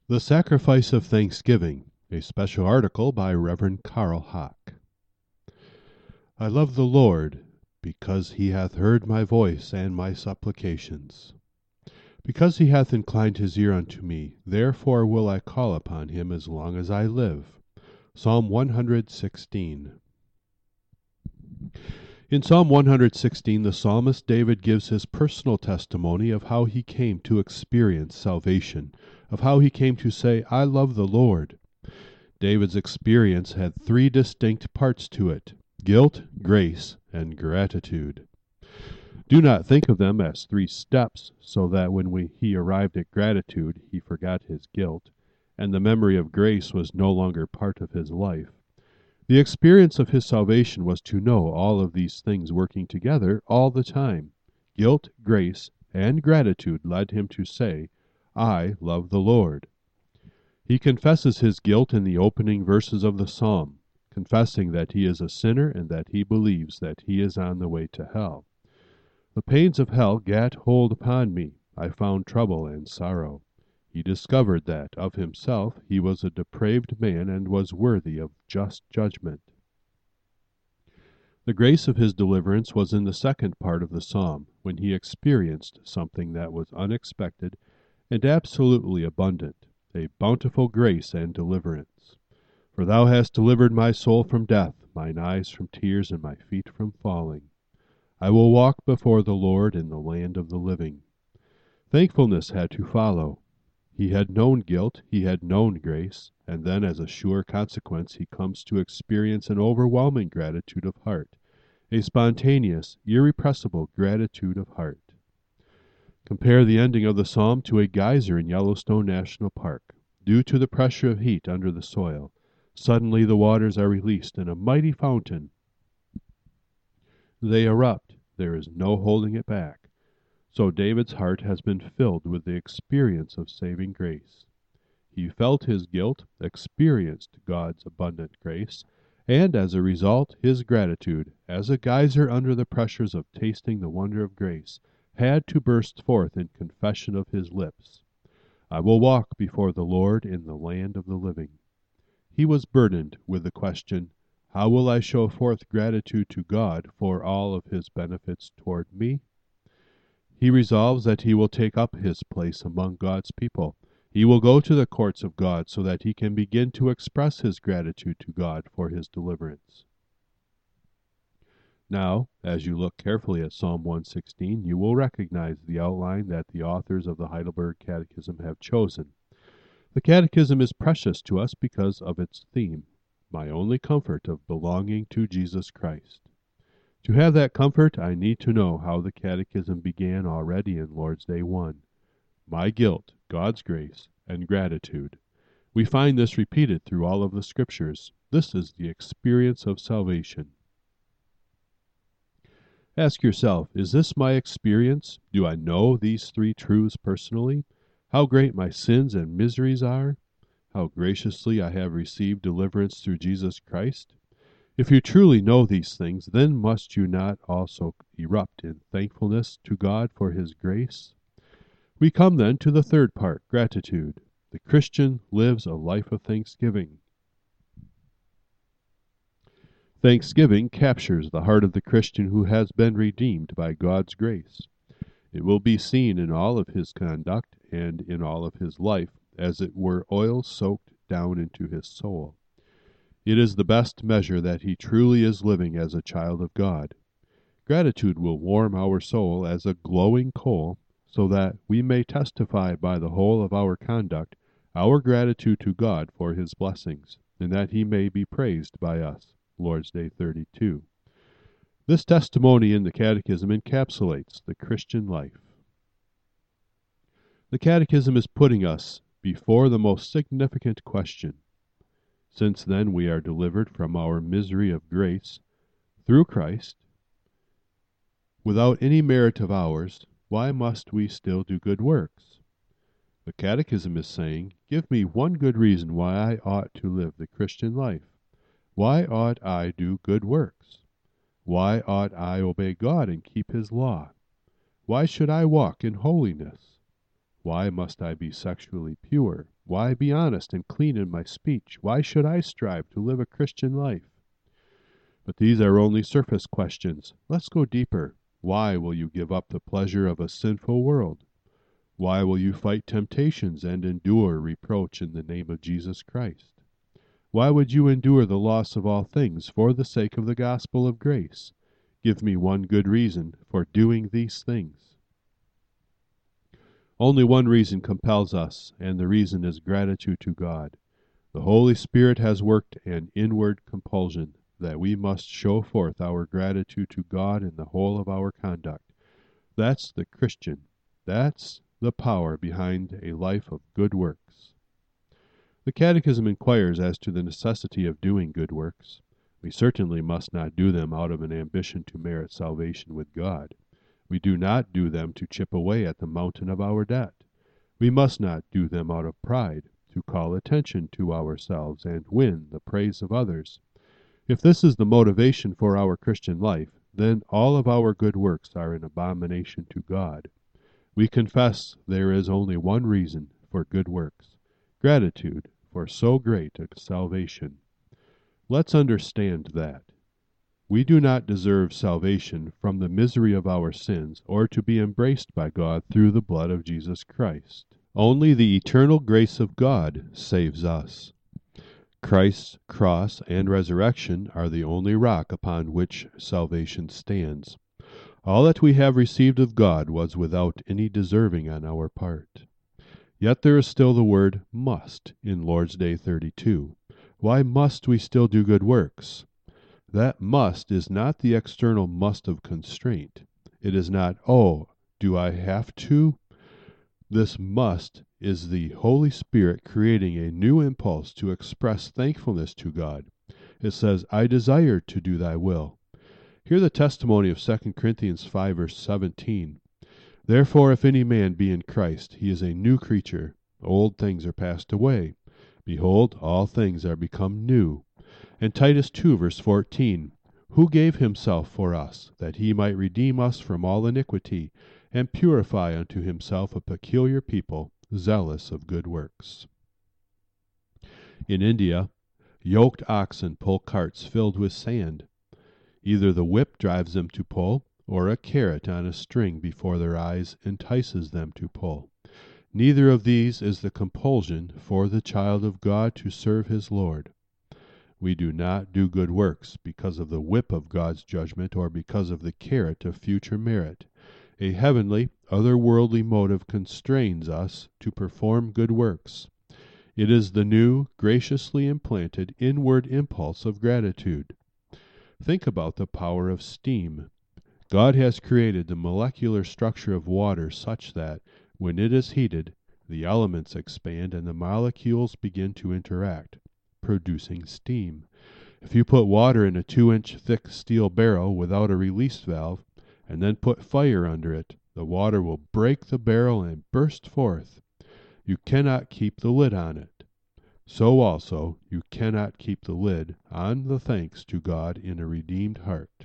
The Sacrifice of Thanksgiving, a special article by Reverend Carl Hock. I love the Lord, because he hath heard my voice and my supplications. Because he hath inclined his ear unto me, therefore will I call upon him as long as I live. Psalm 116. In Psalm 116, the psalmist David gives his personal testimony of how he came to experience salvation, of how he came to say, I love the Lord. David's experience had three distinct parts to it: guilt, grace, and gratitude. Do not think of them as three steps, so that when he arrived at gratitude, he forgot his guilt, and the memory of grace was no longer part of his life. The experience of his salvation was to know all of these things working together all the time. Guilt, grace, and gratitude led him to say, I love the Lord. He confesses his guilt in the opening verses of the psalm, confessing that he is a sinner and that he believes that he is on the way to hell. The pains of hell gat hold upon me. I found trouble and sorrow. He discovered that, of himself, he was a depraved man and was worthy of just judgment. The grace of his deliverance was in the second part of the psalm, when he experienced something that was unexpected and absolutely abundant, a bountiful grace and deliverance. For thou hast delivered my soul from death, mine eyes from tears, and my feet from falling. I will walk before the Lord in the land of the living. Thankfulness had to follow. He had known guilt, he had known grace, and then as a sure consequence he comes to experience an overwhelming gratitude of heart, a spontaneous, irrepressible gratitude of heart. Compare the ending of the psalm to a geyser in Yellowstone National Park. Due to the pressure of heat under the soil, suddenly the waters are released in a mighty fountain. They erupt. There is no holding it back. So David's heart has been filled with the experience of saving grace. He felt his guilt, experienced God's abundant grace, and as a result, his gratitude, as a geyser under the pressures of tasting the wonder of grace, had to burst forth in confession of his lips. I will walk before the Lord in the land of the living. He was burdened with the question, how will I show forth gratitude to God for all of his benefits toward me? He resolves that he will take up his place among God's people. He will go to the courts of God so that he can begin to express his gratitude to God for his deliverance. Now, as you look carefully at Psalm 116, you will recognize the outline that the authors of the Heidelberg Catechism have chosen. The Catechism is precious to us because of its theme, my only comfort of belonging to Jesus Christ. To have that comfort, I need to know how the Catechism began already in Lord's Day 1. My guilt, God's grace, and gratitude. We find this repeated through all of the Scriptures. This is the experience of salvation. Ask yourself, is this my experience? Do I know these three truths personally? How great my sins and miseries are? How graciously I have received deliverance through Jesus Christ? If you truly know these things, then must you not also erupt in thankfulness to God for his grace? We come then to the third part, gratitude. The Christian lives a life of thanksgiving. Thanksgiving captures the heart of the Christian who has been redeemed by God's grace. It will be seen in all of his conduct and in all of his life, as it were oil soaked down into his soul. It is the best measure that he truly is living as a child of God. Gratitude will warm our soul as a glowing coal, so that we may testify by the whole of our conduct our gratitude to God for his blessings, and that he may be praised by us. Lord's Day 32. This testimony in the Catechism encapsulates the Christian life. The Catechism is putting us before the most significant question. Since then we are delivered from our misery of grace through Christ, without any merit of ours, why must we still do good works? The Catechism is saying, give me one good reason why I ought to live the Christian life. Why ought I do good works? Why ought I obey God and keep his law? Why should I walk in holiness? Why must I be sexually pure? Why be honest and clean in my speech? Why should I strive to live a Christian life? But these are only surface questions. Let's go deeper. Why will you give up the pleasure of a sinful world? Why will you fight temptations and endure reproach in the name of Jesus Christ? Why would you endure the loss of all things for the sake of the gospel of grace? Give me one good reason for doing these things. Only one reason compels us, and the reason is gratitude to God. The Holy Spirit has worked an inward compulsion that we must show forth our gratitude to God in the whole of our conduct. That's the Christian. That's the power behind a life of good works. The Catechism inquires as to the necessity of doing good works. We certainly must not do them out of an ambition to merit salvation with God. We do not do them to chip away at the mountain of our debt. We must not do them out of pride, to call attention to ourselves and win the praise of others. If this is the motivation for our Christian life, then all of our good works are an abomination to God. We confess there is only one reason for good works: gratitude for so great a salvation. Let's understand that. We do not deserve salvation from the misery of our sins or to be embraced by God through the blood of Jesus Christ. Only the eternal grace of God saves us. Christ's cross and resurrection are the only rock upon which salvation stands. All that we have received of God was without any deserving on our part. Yet there is still the word must in Lord's Day 32. Why must we still do good works? That must is not the external must of constraint. It is not, oh, do I have to? This must is the Holy Spirit creating a new impulse to express thankfulness to God. It says, I desire to do thy will. Hear the testimony of 2 Corinthians 5, verse 17. Therefore, if any man be in Christ, he is a new creature. Old things are passed away. Behold, all things are become new. And Titus 2, verse 14. Who gave himself for us, that he might redeem us from all iniquity, and purify unto himself a peculiar people, zealous of good works. In India, yoked oxen pull carts filled with sand. Either the whip drives them to pull, or a carrot on a string before their eyes entices them to pull. Neither of these is the compulsion for the child of God to serve his Lord. We do not do good works because of the whip of God's judgment or because of the carrot of future merit. A heavenly, otherworldly motive constrains us to perform good works. It is the new, graciously implanted inward impulse of gratitude. Think about the power of steam. God has created the molecular structure of water such that, when it is heated, the elements expand and the molecules begin to interact, producing steam. If you put water in a 2-inch thick steel barrel without a release valve, and then put fire under it, the water will break the barrel and burst forth. You cannot keep the lid on it. So also you cannot keep the lid on the thanks to God in a redeemed heart.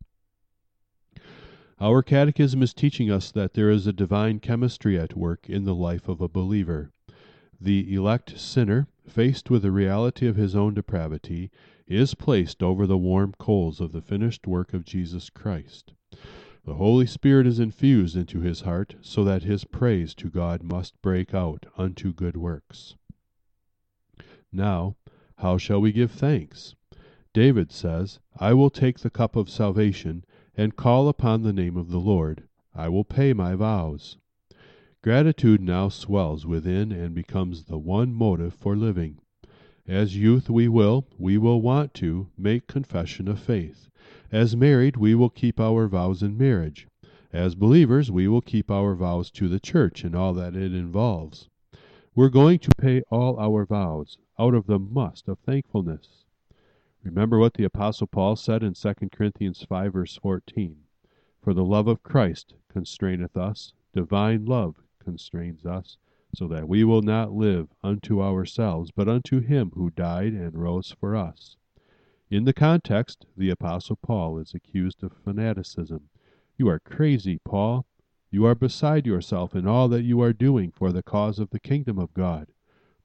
Our catechism is teaching us that there is a divine chemistry at work in the life of a believer. The elect sinner, faced with the reality of his own depravity, is placed over the warm coals of the finished work of Jesus Christ. The Holy Spirit is infused into his heart so that his praise to God must break out unto good works. Now, how shall we give thanks? David says, I will take the cup of salvation and call upon the name of the Lord. I will pay my vows. Gratitude now swells within and becomes the one motive for living. As youth we will want to, make confession of faith. As married, we will keep our vows in marriage. As believers, we will keep our vows to the church and all that it involves. We're going to pay all our vows out of the must of thankfulness. Remember what the Apostle Paul said in 2 Corinthians 5, verse 14. For the love of Christ constraineth us, divine love constrains us, so that we will not live unto ourselves, but unto him who died and rose for us. In the context, the Apostle Paul is accused of fanaticism. You are crazy, Paul. You are beside yourself in all that you are doing for the cause of the kingdom of God.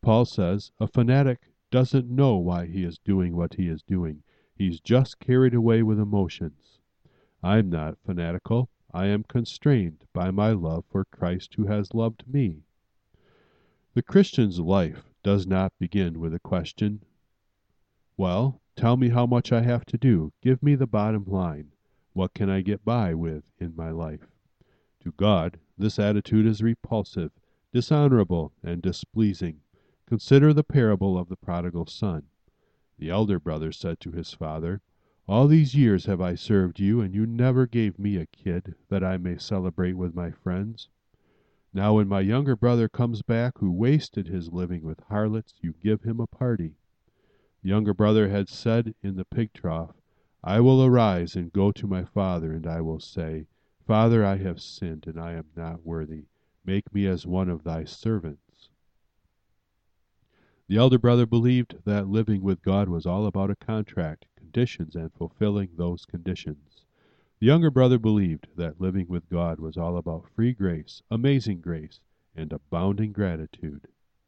Paul says, a fanatic doesn't know why he is doing what he is doing. He's just carried away with emotions. I'm not fanatical. I am constrained by my love for Christ who has loved me. The Christian's life does not begin with a question, well, tell me how much I have to do. Give me the bottom line. What can I get by with in my life? To God, this attitude is repulsive, dishonorable, and displeasing. Consider the parable of the prodigal son. The elder brother said to his father, all these years have I served you, and you never gave me a kid that I may celebrate with my friends. Now when my younger brother comes back, who wasted his living with harlots, you give him a party. The younger brother had said in the pig trough, I will arise and go to my father, and I will say, Father, I have sinned, and I am not worthy. Make me as one of thy servants. The elder brother believed that living with God was all about a contract, conditions, and fulfilling those conditions. The younger brother believed that living with God was all about free grace, amazing grace, and abounding gratitude.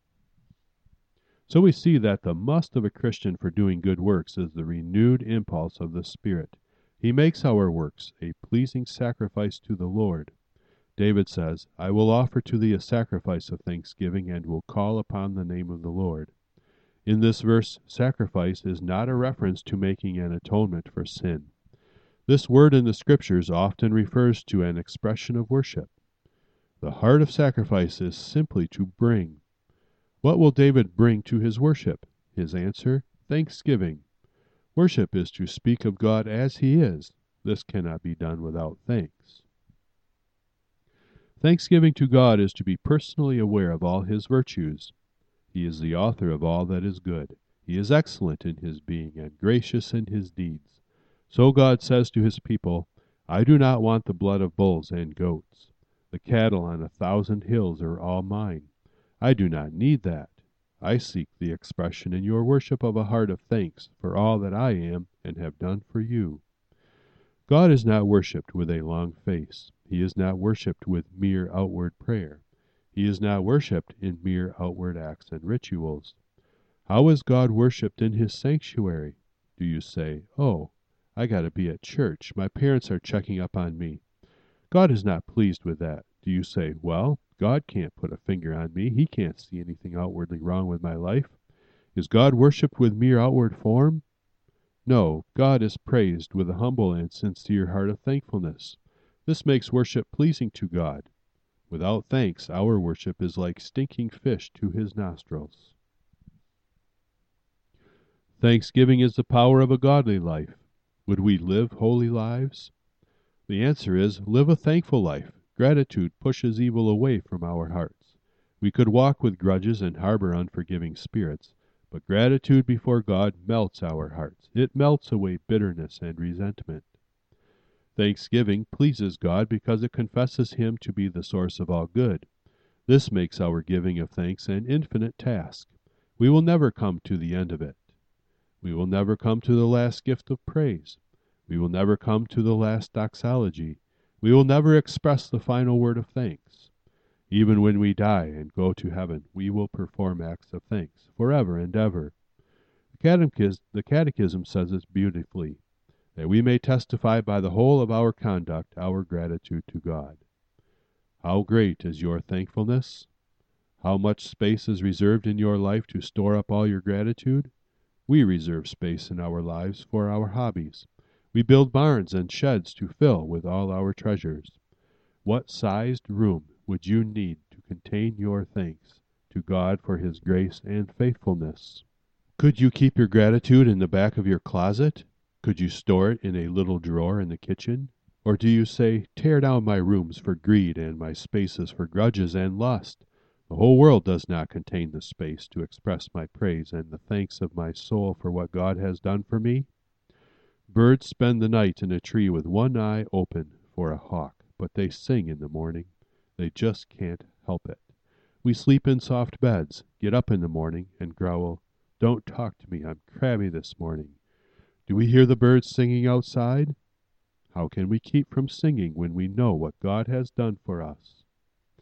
So we see that the must of a Christian for doing good works is the renewed impulse of the Spirit. He makes our works a pleasing sacrifice to the Lord. David says, I will offer to thee a sacrifice of thanksgiving, and will call upon the name of the Lord. In this verse, sacrifice is not a reference to making an atonement for sin. This word in the Scriptures often refers to an expression of worship. The heart of sacrifice is simply to bring. What will David bring to his worship? His answer, thanksgiving. Worship is to speak of God as he is. This cannot be done without thanks. Thanksgiving to God is to be personally aware of all his virtues. He is the author of all that is good. He is excellent in his being and gracious in his deeds. So God says to his people, I do not want the blood of bulls and goats. The cattle on 1,000 hills are all mine. I do not need that. I seek the expression in your worship of a heart of thanks for all that I am and have done for you. God is not worshipped with a long face. He is not worshipped with mere outward prayer. He is not worshipped in mere outward acts and rituals. How is God worshipped in his sanctuary? Do you say, oh, I got to be at church. My parents are checking up on me. God is not pleased with that. Do you say, well, God can't put a finger on me. He can't see anything outwardly wrong with my life. Is God worshipped with mere outward form? No, God is praised with a humble and sincere heart of thankfulness. This makes worship pleasing to God. Without thanks, our worship is like stinking fish to his nostrils. Thanksgiving is the power of a godly life. Would we live holy lives? The answer is, live a thankful life. Gratitude pushes evil away from our hearts. We could walk with grudges and harbor unforgiving spirits, but gratitude before God melts our hearts. It melts away bitterness and resentment. Thanksgiving pleases God because it confesses him to be the source of all good. This makes our giving of thanks an infinite task. We will never come to the end of it. We will never come to the last gift of praise. We will never come to the last doxology. We will never express the final word of thanks. Even when we die and go to heaven, we will perform acts of thanks forever and ever. The Catechism says it beautifully, that we may testify by the whole of our conduct our gratitude to God. How great is your thankfulness? How much space is reserved in your life to store up all your gratitude? We reserve space in our lives for our hobbies. We build barns and sheds to fill with all our treasures. What sized room would you need to contain your thanks to God for his grace and faithfulness? Could you keep your gratitude in the back of your closet? Could you store it in a little drawer in the kitchen? Or do you say, tear down my rooms for greed and my spaces for grudges and lust? The whole world does not contain the space to express my praise and the thanks of my soul for what God has done for me. Birds spend the night in a tree with one eye open for a hawk, but they sing in the morning. They just can't help it. We sleep in soft beds, get up in the morning, and growl, don't talk to me, I'm crabby this morning. Do we hear the birds singing outside? How can we keep from singing when we know what God has done for us?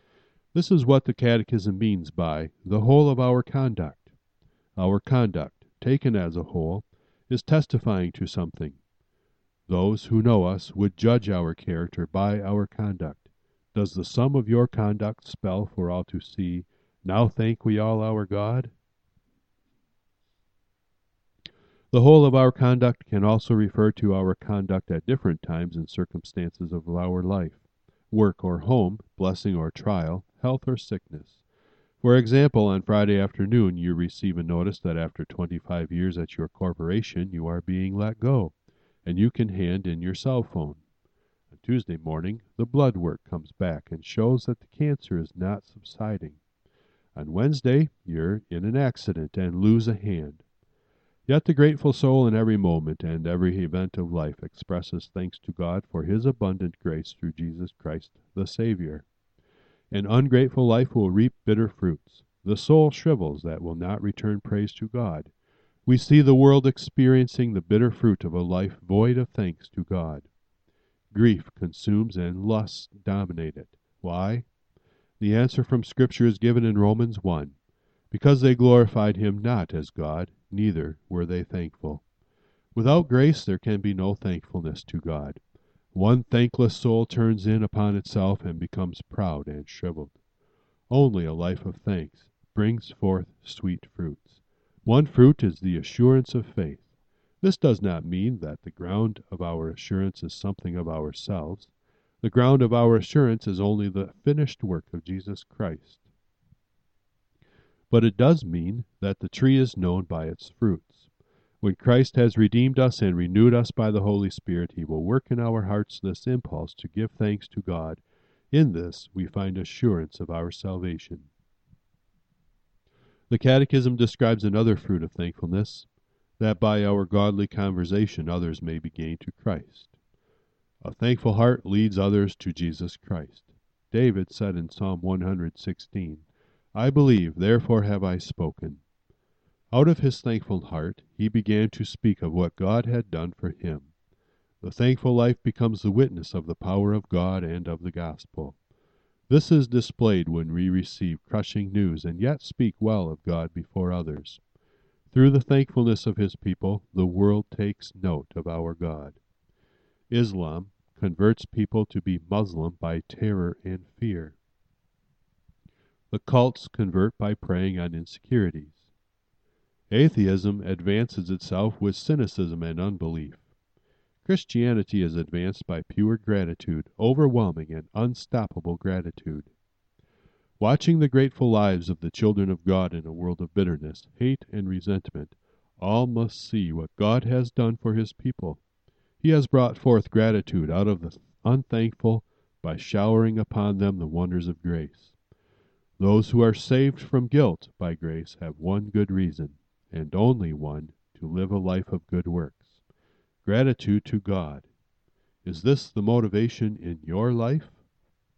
This is what the Catechism means by the whole of our conduct. Our conduct, taken as a whole, is testifying to something. Those who know us would judge our character by our conduct. Does the sum of your conduct spell for all to see, "Now thank we all our God"? The whole of our conduct can also refer to our conduct at different times and circumstances of our life, work or home, blessing or trial, health or sickness. For example, on Friday afternoon you receive a notice that after 25 years at your corporation you are being let go, and you can hand in your cell phone. On Tuesday morning, the blood work comes back and shows that the cancer is not subsiding. On Wednesday, you're in an accident and lose a hand. Yet the grateful soul in every moment and every event of life expresses thanks to God for his abundant grace through Jesus Christ the Savior. An ungrateful life will reap bitter fruits. The soul shrivels that will not return praise to God. We see the world experiencing the bitter fruit of a life void of thanks to God. Grief consumes and lusts dominate it. Why? The answer from Scripture is given in Romans 1. Because they glorified him not as God, neither were they thankful. Without grace there can be no thankfulness to God. One thankless soul turns in upon itself and becomes proud and shriveled. Only a life of thanks brings forth sweet fruits. One fruit is the assurance of faith. This does not mean that the ground of our assurance is something of ourselves. The ground of our assurance is only the finished work of Jesus Christ. But it does mean that the tree is known by its fruits. When Christ has redeemed us and renewed us by the Holy Spirit, he will work in our hearts this impulse to give thanks to God. In this we find assurance of our salvation. The Catechism describes another fruit of thankfulness, that by our godly conversation others may be gained to Christ. A thankful heart leads others to Jesus Christ. David said in Psalm 116, "I believe, therefore have I spoken." Out of his thankful heart, he began to speak of what God had done for him. The thankful life becomes the witness of the power of God and of the gospel. This is displayed when we receive crushing news and yet speak well of God before others. Through the thankfulness of his people, the world takes note of our God. Islam converts people to be Muslim by terror and fear. The cults convert by preying on insecurities. Atheism advances itself with cynicism and unbelief. Christianity is advanced by pure gratitude, overwhelming and unstoppable gratitude. Watching the grateful lives of the children of God in a world of bitterness, hate, and resentment, all must see what God has done for his people. He has brought forth gratitude out of the unthankful by showering upon them the wonders of grace. Those who are saved from guilt by grace have one good reason, and only one, to live a life of good works. Gratitude to God. Is this the motivation in your life?